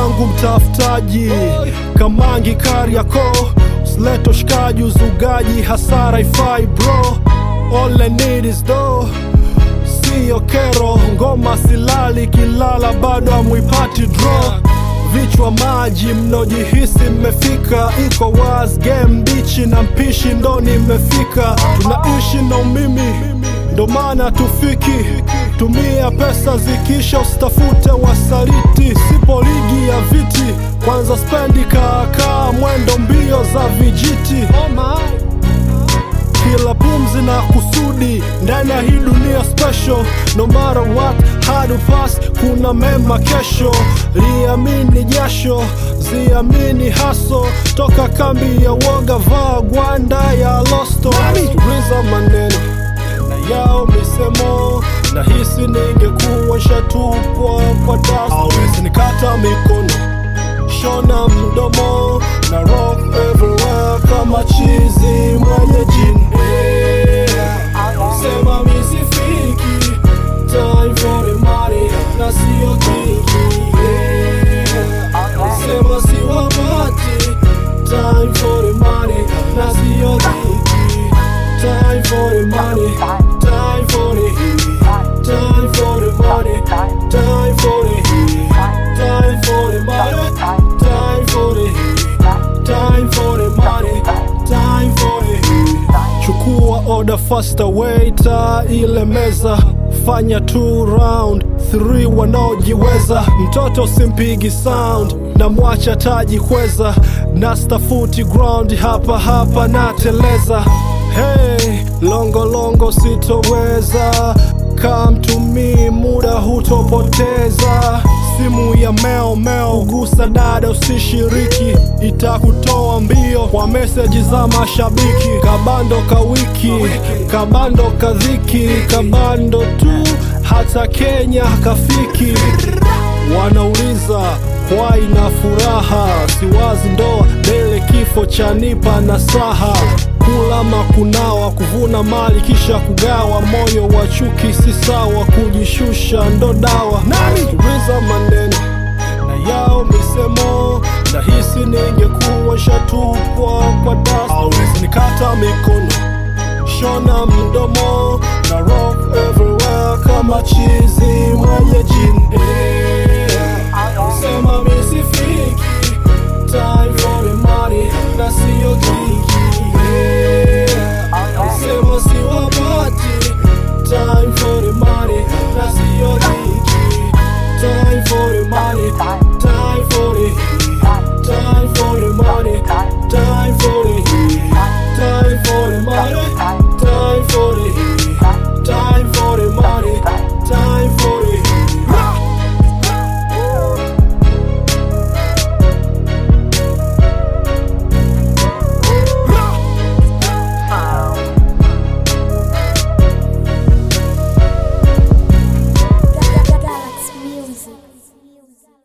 wangu mtafutaji, Kamangi Kariakoo, usileto shikaji uzugaji, hasara ifai bro. All I need is dough, siyo kero, ngoma silali kilala bado amuipati draw. Vichwa maji mnojihisi mmefika, iko wazi game bichi na mpishi ndo nimefika. Tunaishi na umimi ndo maana tufiki, tumia pesa zikisha usitafute wasaliti. Sipo ligi ya viti, kwanza spendi kaka mwendo mbio za vijiti. Kila pumzi na kusudi ndani ya hii dunia special. No matter what, hard pass, kuna mema kesho. Liamini jasho, ziamini haso, toka kambi ya woga vaa gwanda ya losto. Riza maneno na yao misemo, na hisi ningekuwa shatupwa kwa dust. Hawezi nikata mikono, shona mdomo, na rock everywhere kama chizi mwenye jini. Sema misifiki, time for the money, na siyo kiki. Sema siwapati, time for the money, na siyo kiki. Time for the money, time for the heat, time for the money, time for the heat, time for the money, time for the heat, time for the money, time for the heat. Chukua order faster waiter, ile meza fanya 2 round 3 wanaojiweza. Mtoto simpigi sound, na mwacha taji kweza, na stafuti ground hapa hapa nateleza. Hey, longo longo sitoweza, come to me muda hutopoteza. Simu ya meo ugusa dada usishiriki, itakutoa mbio kwa meseji za mashabiki. Kabando ka wiki, kabando ka dhiki, kabando tu hata Kenya kafiki. Wanauliza kwa ina furaha, siwazi ndoa dele kifo chanipa nasaha. Kula makunawa, kuvuna mali kisha kugawa, moyo wa chuki si sawa, kujishusha ndo dawa. Riza maneno na yao misemo, na hisi ningekuwa shatupwa kwa dust. Hawezi nikata mikono, shona mdomo, na rock everywhere kama chizi mwenye jini. Sema misifiki, time